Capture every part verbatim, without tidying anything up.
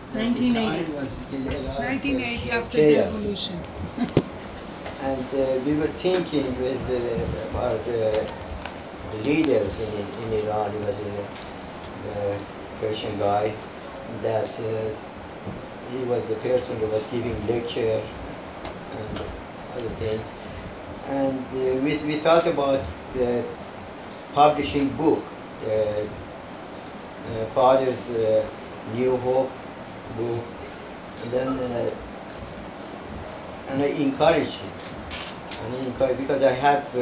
nineteen eighty. It was uh, nineteen eighty, after the chaos. revolution. And uh, we were thinking with, uh, about uh, the leaders in, in Iran. He was a, a Persian guy that uh, he was a person who was giving lecture and other things. And uh, we, we thought about uh, publishing book, uh, uh, Father's uh, New Hope book, and then uh, and I encouraged him. And I encourage, because I have uh,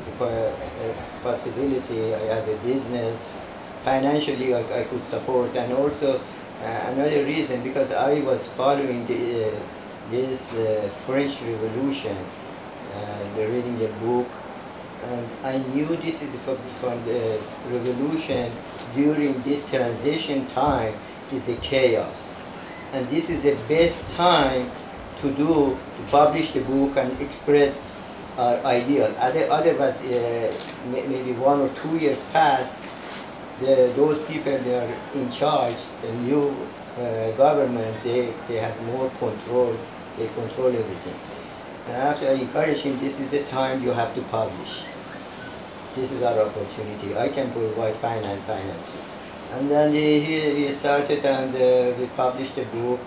a possibility, I have a business, financially I, I could support, and also uh, another reason, because I was following the, uh, this uh, French Revolution, uh, reading a book, and I knew this is from, from the revolution. During this transition time is a chaos, and this is the best time to do, to publish the book and express our ideal. Other, otherwise, uh, maybe one or two years pass, the, those people they are in charge, the new uh, government, they, they have more control, they control everything. And after I encourage him, this is the time you have to publish. This is our opportunity. I can provide finance, finance. And then he, he started, and uh, we published a book,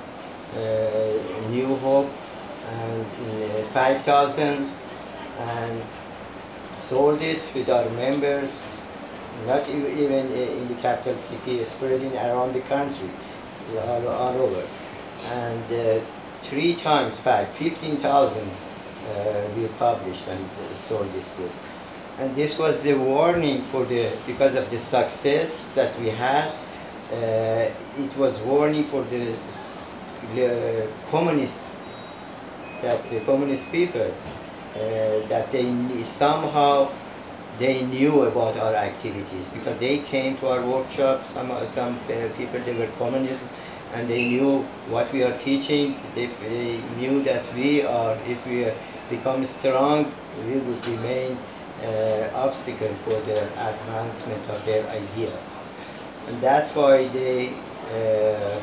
uh, New Hope, and in uh, five thousand, and sold it with our members, not even in the capital city, spreading around the country, all, all over. And uh, three times five, fifteen thousand uh, we published and uh, sold this book. And this was the warning for the, because of the success that we had, uh, it was warning for the, the communist, that the communist people, uh, that they somehow they knew about our activities, because they came to our workshop, some, some uh, people, they were communists, and they knew what we are teaching. They, they knew that we are, if we become strong, we would remain uh, obstacle for their advancement of their ideas. And that's why they, uh,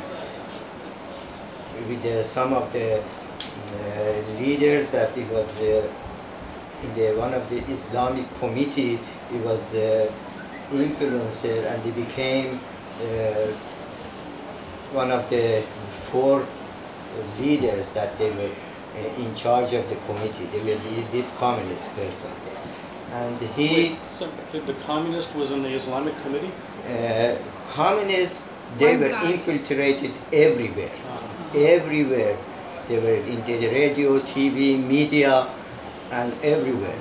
with the, some of the uh, leaders, that it was uh, in the, one of the Islamic committee, it was uh, influencer, and they became uh, one of the four leaders that they were uh, in charge of the committee. There was this communist person. And he... Wait, so the, the communist was in the Islamic committee? Uh, communists, they were infiltrated everywhere. Uh-huh. Everywhere. They were in the radio, T V, media, and everywhere.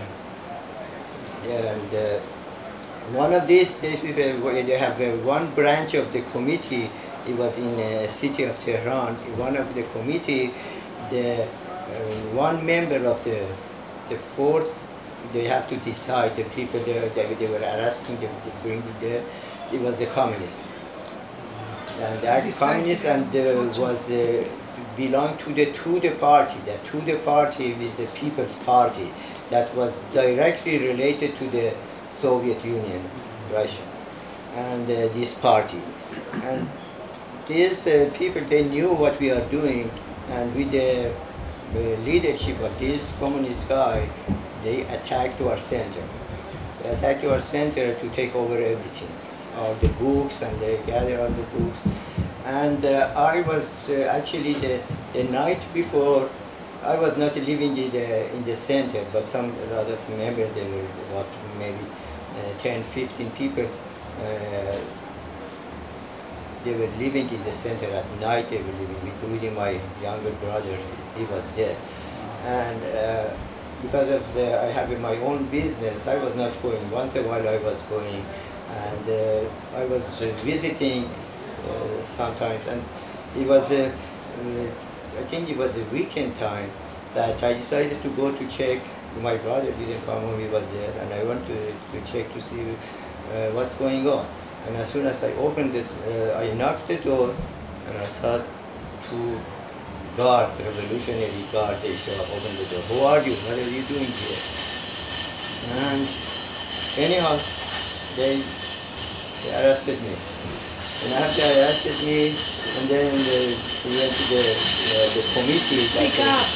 And uh, one of these, they, they have uh, one branch of the committee. It was in the city of Tehran. One of the committee, the uh, one member of the the fourth, they have to decide the people there, they, they were arresting them, to bring them there. It was a communist. And that communist and uh, was uh, belonged to the Tudeh party. The Tudeh party is the People's Party that was directly related to the Soviet Union, Russia, and uh, this party. And these uh, people, they knew what we are doing, and with the, the leadership of this communist guy, they attacked our center. They attacked our center to take over everything, all the books, and they gathered all the books. And uh, I was uh, actually the, the night before, I was not living in the, in the center, but some a lot of members, they were about maybe uh, ten, fifteen people, uh, they were living in the center at night, they were living, including my younger brother, he was there. And uh, because of the, I have my own business, I was not going. Once in a while I was going, and uh, I was uh, visiting uh, sometimes, and it was a, uh, I think it was a weekend time that I decided to go to check. My brother didn't come home, he was there, and I went to, to check to see uh, what's going on. And as soon as I opened it, uh, I knocked the door, and I saw two guard, revolutionary guard, they show up, open the door. Who are you? What are you doing here? And anyhow, they, they arrested me. And after they arrested me, and then they she went to the, uh, the committee. Speak that, up.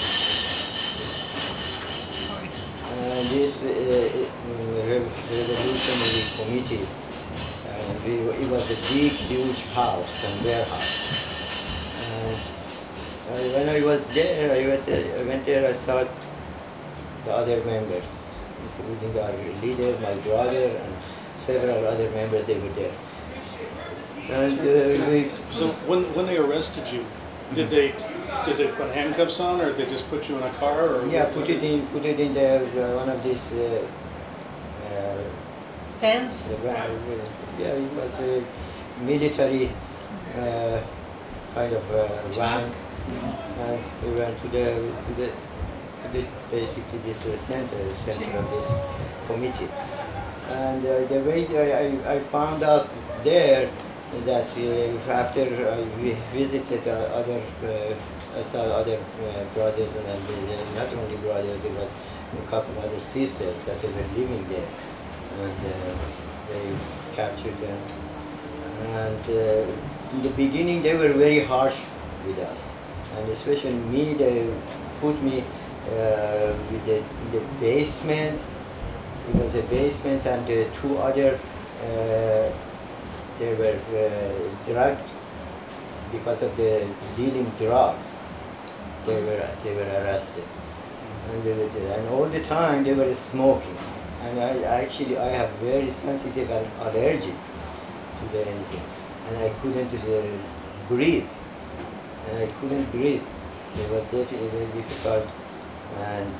Sorry. Uh, this uh, uh, Rev- revolutionary committee, and we, it was a big, huge house and warehouse. And uh, when I was there, I went there, I went there, I saw the other members, including our leader, my brother, and several other members, they were there. And uh, we, So when, when they arrested you, did they, did they put handcuffs on, or did they just put you in a car, or? yeah, what- put it in, put it in the, uh, one of these, uh, uh, Pens? the van- yeah, it was a military uh, kind of uh, van, and we went to the, to the, to the basically this uh, center, center of this committee. And uh, the way I, I, I found out there that uh, after I vi- visited uh, other, uh, I saw other uh, brothers, and uh, not only brothers, there was a couple other sisters that they were living there, and uh, they captured them. And uh, in the beginning, they were very harsh with us, and especially me. They put me uh, with the, in the basement. It was a basement, and the two other, uh, they were uh, drugged because of the dealing drugs. They were they were arrested, and they were, and all the time they were smoking. And I actually I have very sensitive and allergic to the anything, and I couldn't uh, breathe, and I couldn't breathe. It was definitely very difficult, and,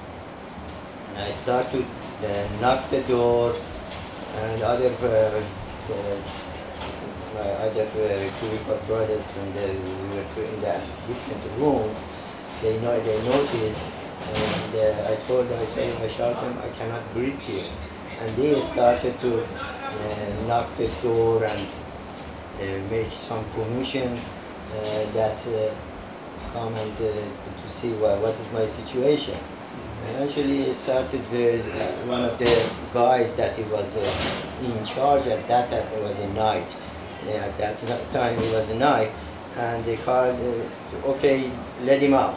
and I started to uh, knock the door, and other uh, uh, my other uh, group of brothers, and uh, we were in the different room. They know they noticed, and uh, I told them, I told them, I shouted them, I cannot breathe here, and they started to uh, knock the door and uh, make some commotion uh, that uh, come and uh, to see what, what is my situation. And actually it started with one of the guys that he was uh, in charge at that time. It was a night. Yeah, at that time it was a night, and they called, uh, okay, let him out.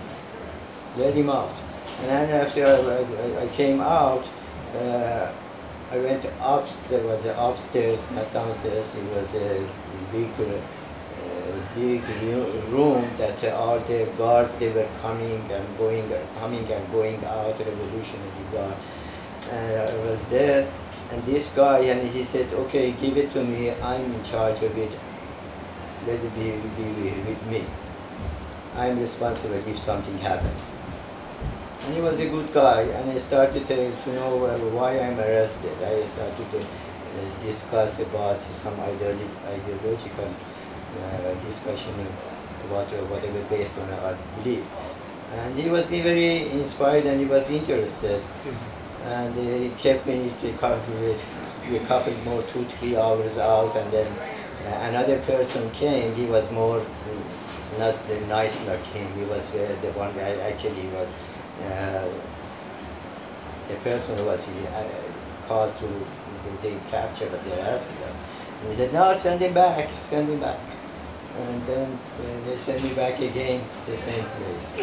Let him out. And then after I, I, I came out, uh, I went up. There was an upstairs, not downstairs. It was a big, uh, big room that all the guards, they were coming and going, coming and going out. Revolutionary guard. And I was there, and this guy, and he said, "Okay, give it to me. I'm in charge of it. Let it be, be with me. I'm responsible if something happened." And he was a good guy, and I started to, to know uh, why I'm arrested. I started to uh, discuss about some ideolo- ideological uh, discussion about uh, whatever based on our belief. And he was very inspired, and he was interested. And uh, he kept me to a couple more, two, three hours out, and then uh, another person came. He was more uh, not the nice like him. He was uh, the one guy, actually he was uh, the person who was uh, caused to they captured, but they arrested us. And he said, "No, send him back, send him back." And then uh, they sent me back again, the same place.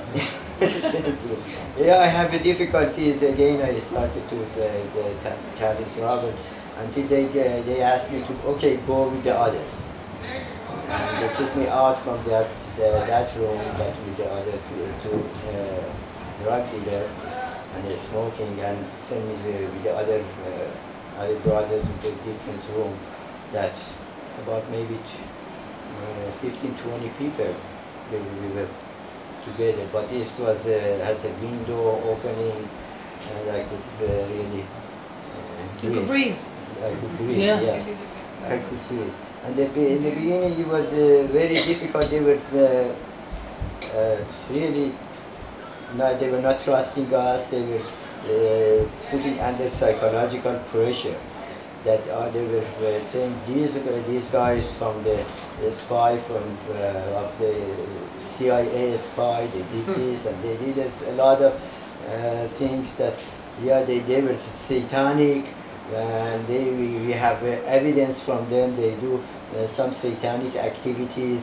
Yeah, I have difficulties again. I started to uh, have trouble until they uh, they asked me to, okay, go with the others. And they took me out from that the, that room, but with the other two, two uh, drug dealer, and they're smoking, and sent me the, with the other uh, other brothers into a different room. That about maybe uh, fifteen, twenty people they, we were together. But this was uh, has a window opening, and I could uh, really uh, You could breathe. I could breathe. Yeah. yeah. I could breathe. And the, in the beginning it was uh, very difficult. They were uh, uh, really not, they were not trusting us. They were uh, putting under psychological pressure. That uh, they were uh, saying these these guys from the, the spy from uh, of the C I A spy. They did this and they did this, a lot of uh, things that yeah they, they were satanic. And they, we, we have uh, evidence from them. They do uh, some satanic activities,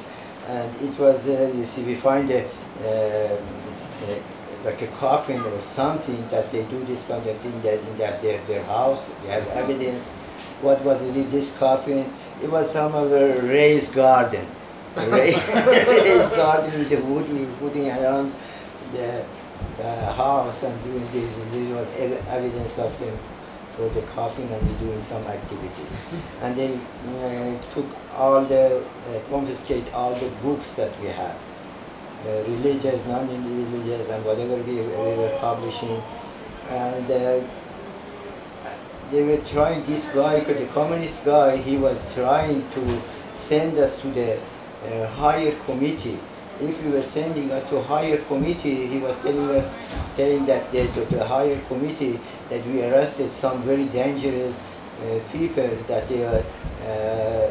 and it was, uh, you see, we find a, uh, a, like a coffin or something that they do this kind of thing that in their, their, their house, they have evidence. What was it, this coffin? It was some of a raised garden. A raised garden with the wood, putting around the, the house and doing this. There was ev- evidence of them for the coffin and doing some activities. And they uh, took all the, uh, confiscate all the books that we have, uh, religious, non-religious, and whatever we, we were publishing. And uh, they were trying, this guy, the communist guy, he was trying to send us to the uh, higher committee. If we were sending us to higher committee, he was telling us, telling that the, the, the higher committee that we arrested some very dangerous uh, people, that they are uh,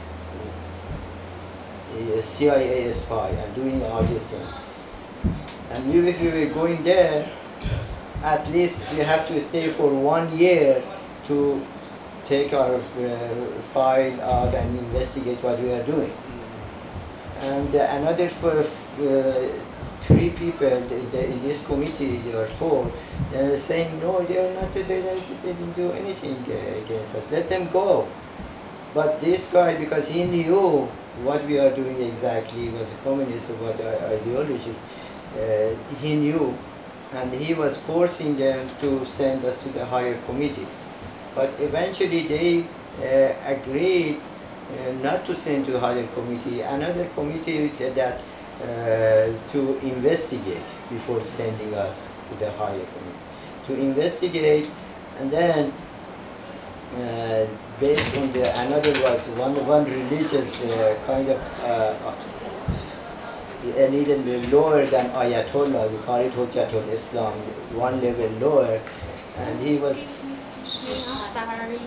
C I A spy and doing all this thing. And we, if we were going there, at least we have to stay for one year to take our uh, file out and investigate what we are doing. And uh, another f- uh, three people in, the, in this committee, there are four, they are saying, no, they are not, they, they, they didn't do anything uh, against us, let them go. But this guy, because he knew what we are doing exactly, he was a communist of what ideology, uh, he knew, and he was forcing them to send us to the higher committee. But eventually they uh, agreed uh, not to send to higher committee, another committee that uh, to investigate before sending us to the higher committee. To investigate, and then uh, based on the another was one one religious uh, kind of uh, a little lower than Ayatollah, we call it Hujjatul Islam, one level lower, and he was. Sorry.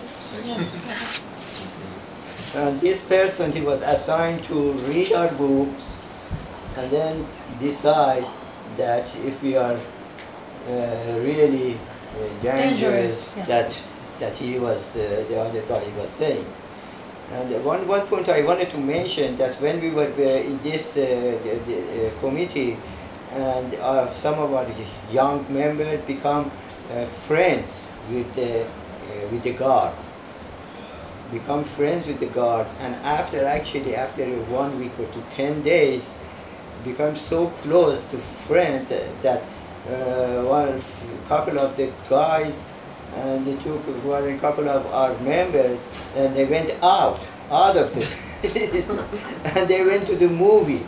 And this person, he was assigned to read our books and then decide that if we are uh, really uh, dangerous, Dangerous, yeah. that that he was uh, the other guy was saying. And uh, one one point I wanted to mention that when we were uh, in this uh, the, the, uh, committee, and uh, some of our young members become uh, friends with the uh, with the guards. Become friends with the guard, and after actually after one week or two, ten days, become so close to friend that uh, one couple of the guys and they took one a couple of our members and they went out out of the and they went to the movie.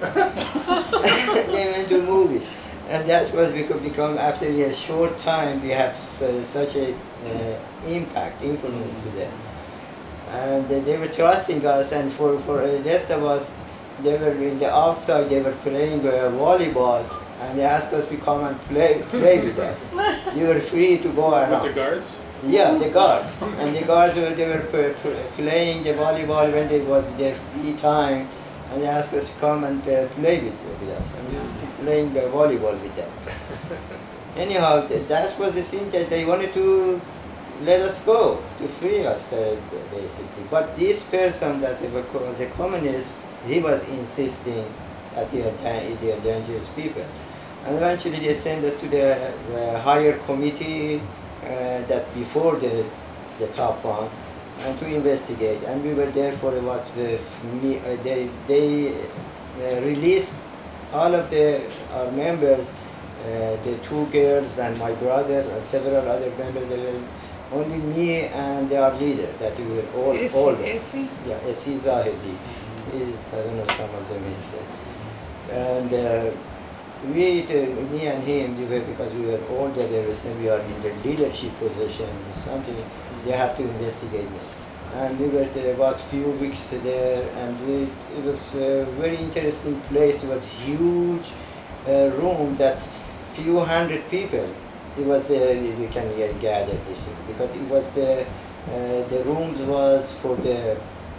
They went to movie, and that's what become become after a short time we have su- such a uh, impact influence to them. And they were trusting us, and for, for the rest of us, they were in the outside, they were playing uh, volleyball, and they asked us to come and play play with us. You were free to go around. With the guards? Yeah, the guards. And the guards were, they were p- p- playing the volleyball when it was their free time, and they asked us to come and uh, play with, with us, and we were playing the volleyball with them. Anyhow, th- that was the thing that they wanted to let us go, to free us, uh, basically. But this person that was a communist, he was insisting that they are, da- they are dangerous people. And eventually they sent us to the uh, higher committee uh, that before the, the top one, and to investigate. And we were there for what the, me, uh, they, they uh, released all of the our members, uh, the two girls and my brother and several other members. They were only me and our leader, that we were all Essie, older. Essie? Yeah, Essie Zahedi. Is, I don't know, some of them is. Uh, and uh, we, uh, me and him, we were, because we were older, they were saying we are in the leadership position or something, they have to investigate me. And we were there about few weeks there, and we, it was a very interesting place. It was huge uh, room that few hundred people. It was uh, we can uh, gather this because it was the uh, the rooms was for the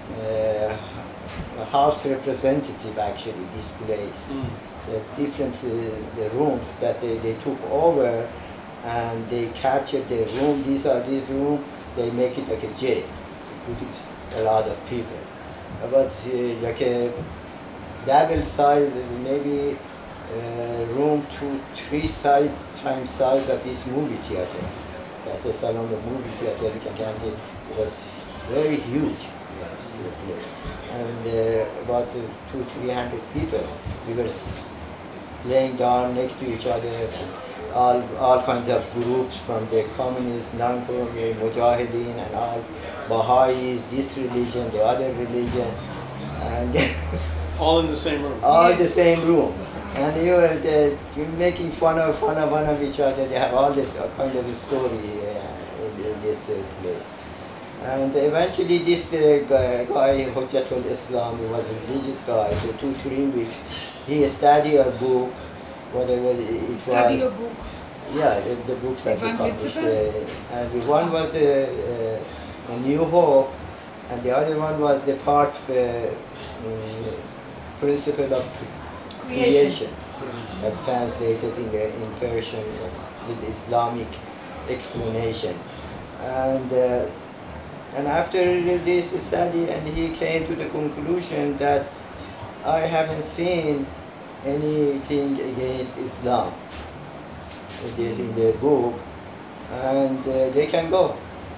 uh, house representative actually this place. Mm. The different uh, the rooms that they, they took over, and they captured the room. These are these room. They make it like a jail to put it a lot of people. But uh, like a double size, maybe uh, room to three size times size of this movie theater. That is Salon of movie theater. You can count it. It was very huge. Yes, the place, and uh, about uh, two, three hundred people. We were s- laying down next to each other. All, all kinds of groups from the communist, non-communist, mujahideen, and all Baha'is, this religion, the other religion, and All in the same room. all the same room. And you were the, you're making fun of fun of one of each other. They have all this uh, kind of a story uh, in, in this uh, place. And eventually, this uh, guy, guy Hujjatul Islam, he was a religious guy for two, three weeks. He studied a book, whatever it it Study was. your book. Yeah, the, the books that we Ivan published. Litziger? Uh, and one was a, a, a New Hope, and the other one was the part of uh, mm, principle of cre- Creation. creation, that translated in, the, in Persian uh, with Islamic explanation. And uh, and after this study, and he came to the conclusion that I haven't seen anything against Islam. It is in the book, and uh, they can go.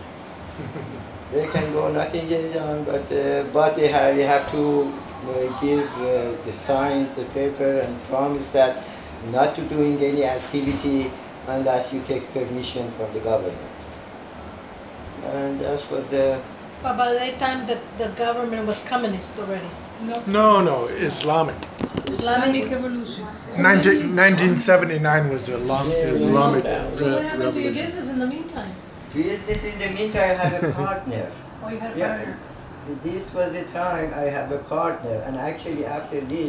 They can go, nothing is done, but uh, but they have, you have to uh, give uh, the sign, the paper, and promise that not to doing any activity unless you take permission from the government. And that was uh, But by that time, the, the government was communist already. No. No, no, Islamic. Islamic. Revolution. nineteen, nineteen seventy-nine was a long Islamic So what re- happened to your revolution. business in the meantime? this. In the meantime, I have a partner. Oh, you had a Yeah, partner. this was the time I have a partner, and actually after this.